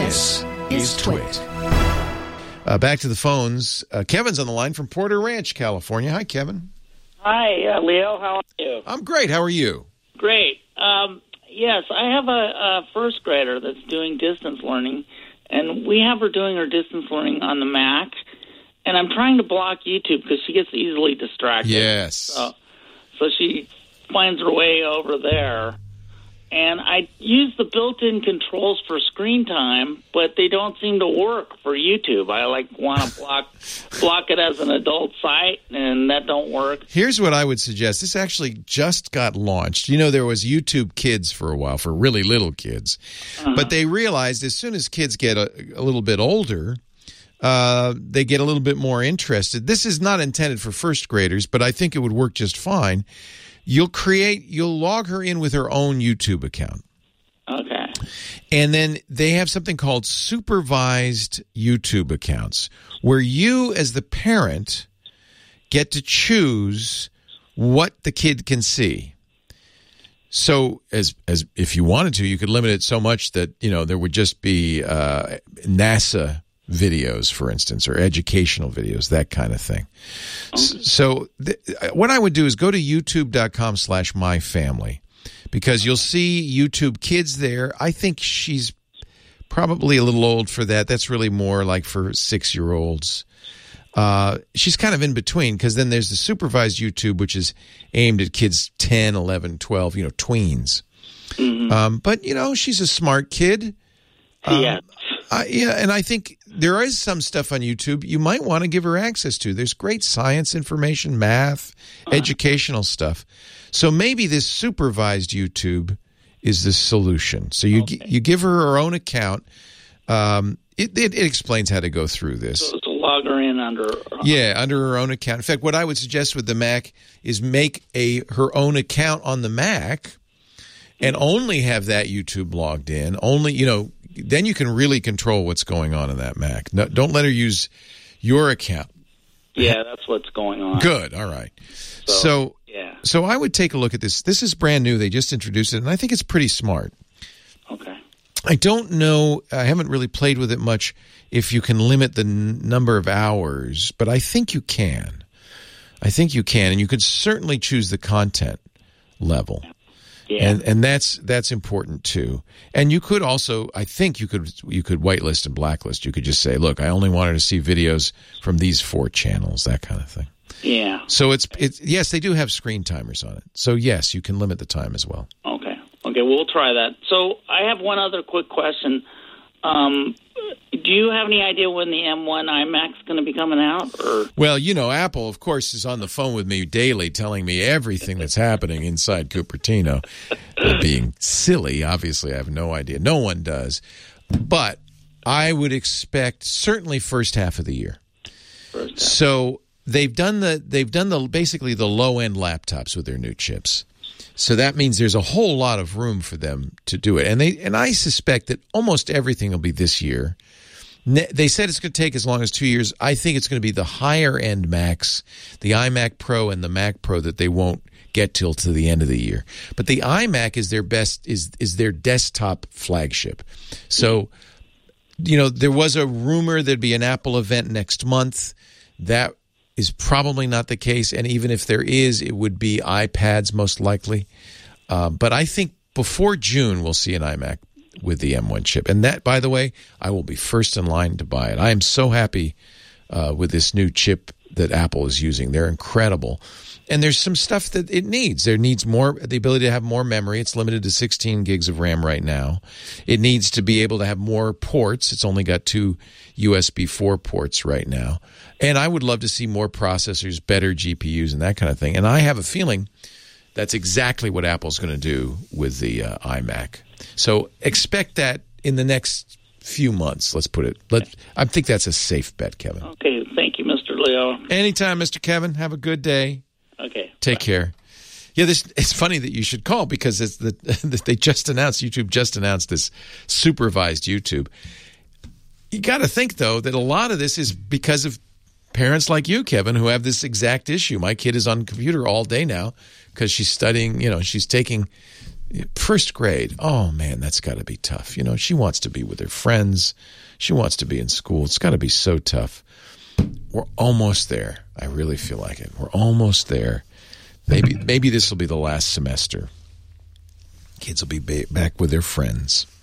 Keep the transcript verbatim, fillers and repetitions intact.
This is Twit. Uh, back to the phones. Uh, Kevin's on the line from Porter Ranch, California. Hi, Kevin. Hi, uh, Leo. How are you? I'm great. How are you? Great. Um, yes, I have a, a first grader that's doing distance learning, and we have her doing her distance learning on the Mac, and I'm trying to block YouTube because she gets easily distracted. Yes. So, so she finds her way over there. And I use the built-in controls for screen time, but they don't seem to work for YouTube. I like want to block block it as an adult site, and that don't work. Here's what I would suggest. This actually just got launched. You know, there was YouTube Kids for a while for really little kids, uh-huh. but they realized as soon as kids get a, a little bit older, uh, they get a little bit more interested. This is not intended for first graders, but I think it would work just fine. You'll create, you'll log her in with her own YouTube account. Okay. And then they have something called supervised YouTube accounts, where you as the parent get to choose what the kid can see. So as as if you wanted to, you could limit it so much that, you know, there would just be uh, NASA videos, for instance, or educational videos, that kind of thing. Okay. So th- what I would do is go to youtube.com slash myfamily, because you'll see YouTube Kids there. I think she's probably a little old for that. That's really more like for six-year-olds. Uh, she's kind of in between, because then there's the supervised YouTube, which is aimed at kids ten, eleven, twelve, you know, tweens. Mm-hmm. Um, but, you know, she's a smart kid. Um, yeah. Uh, yeah, and I think there is some stuff on YouTube you might want to give her access to. There's great science information, math, uh-huh. educational stuff. So maybe this supervised YouTube is the solution. So you okay. you give her her own account. Um, it, it, it explains how to go through this. So to log her in under her own. Yeah, under her own account. In fact, what I would suggest with the Mac is make a her own account on the Mac and only have that YouTube logged in. Only, you know, then you can really control what's going on in that Mac. No, don't let her use your account. Yeah, that's what's going on. Good. All right. So, so, yeah. so I would take a look at this. This is brand new. They just introduced it, and I think it's pretty smart. Okay. I don't know. I haven't really played with it much if you can limit the n- number of hours, but I think you can. I think you can, and you could certainly choose the content level. Yeah. And and that's that's important too. And you could also, I think you could you could whitelist and blacklist. You could just say, look, I only wanted to see videos from these four channels, that kind of thing. Yeah. So it's it's yes, they do have screen timers on it. So yes, you can limit the time as well. Okay. Okay, we'll try that. So I have one other quick question. Um, do you have any idea when the M one iMac's going to be coming out? Or? Well, you know, Apple, of course, is on the phone with me daily telling me everything that's happening inside Cupertino. They're being silly. Obviously, I have no idea. No one does. But I would expect certainly first half of the year. First half. So they've done the they've done the basically the low-end laptops with their new chips. So that means there's a whole lot of room for them to do it. And they and I suspect that almost everything will be this year. They said it's going to take as long as two years. I think it's going to be the higher-end Macs, the iMac Pro and the Mac Pro, that they won't get till to the end of the year. But the iMac is their best is is their desktop flagship. So, you know, there was a rumor there'd be an Apple event next month. That is probably not the case, and even if there is, it would be iPads most likely. Uh, but I think before June, we'll see an iMac with the M one chip. And that, by the way, I will be first in line to buy it. I am so happy uh, with this new chip that Apple is using. They're incredible. And there's some stuff that it needs. There needs more, the ability to have more memory. It's limited to sixteen gigs of RAM right now. It needs to be able to have more ports. It's only got two U S B four ports right now. And I would love to see more processors, better G P Us, and that kind of thing. And I have a feeling that's exactly what Apple's going to do with the uh, iMac. So expect that in the next few months, let's put it. Let, I think that's a safe bet, Kevin. Okay, thank you, Mister Leo. Anytime, Mister Kevin. Have a good day. Okay. Take bye. care. Yeah, this it's funny that you should call because it's the, they just announced, YouTube just announced this supervised YouTube. You got to think, though, that a lot of this is because of parents like you, Kevin, who have this exact issue. My kid is on the computer all day now because she's studying, you know, she's taking First grade. Oh, man, that's got to be tough. You know, she wants to be with her friends. She wants to be in school. It's got to be so tough. We're almost there. I really feel like it. We're almost there. Maybe maybe this will be the last semester. Kids will be ba- back with their friends.